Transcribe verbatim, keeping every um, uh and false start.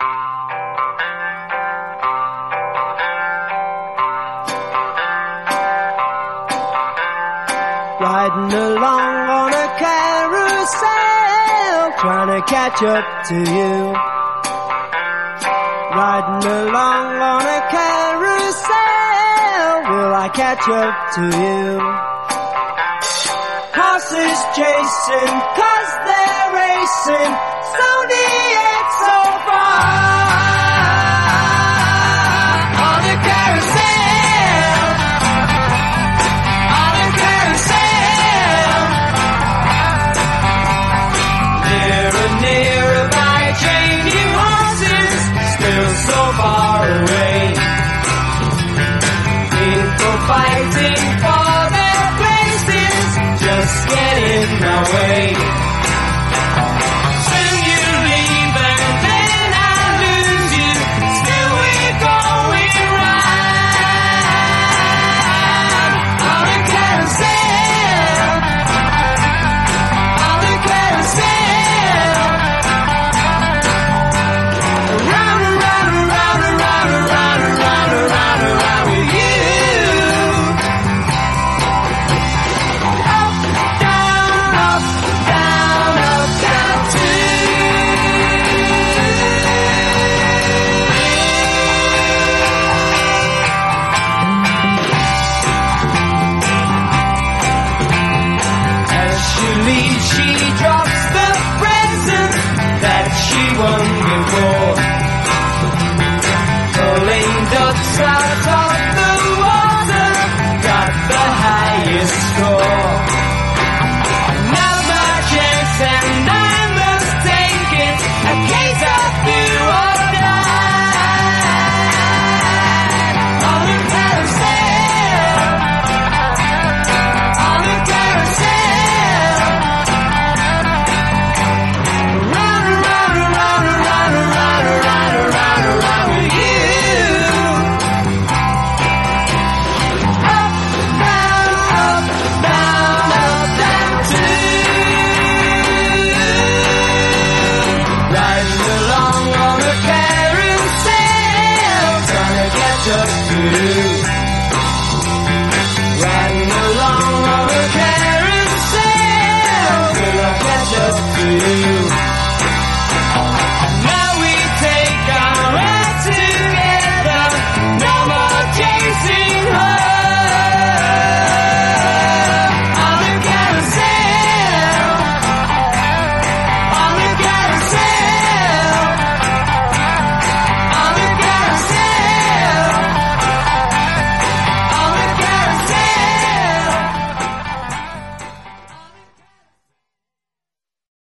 Riding along on a carousel, trying to catch up to you. Riding along on a carousel, will I catch up to you? Horses chasing, cause they're racing, zodiac so far. On a carousel, on a carousel, nearer, nearer by changing horses, still so far away. People fighting for their places, just get in my way. Soon you leave and then I lose you, still we're going round. On a carousel, on a carousel, round and round and round and round and round and round and round and round with you. Up, down, up, down, up, down too. As she leaves, she drops the present that she won before. Pulling ducks out